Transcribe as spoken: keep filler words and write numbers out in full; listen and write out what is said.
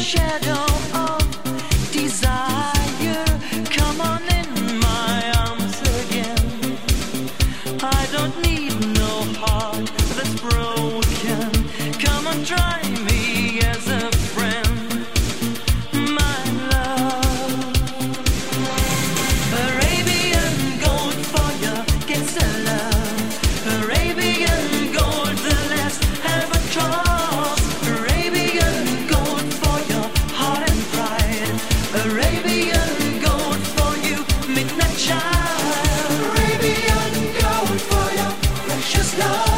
shadow of desire. Come on in my arms again. I don't need no heart that's broken. Come on, try me as a friend, my love. Arabian gold for your kiss and love. Arabian gold, the last albatross. Arabian gold for your heart and pride. Arabian gold for you, midnight child. Arabian gold for your precious love.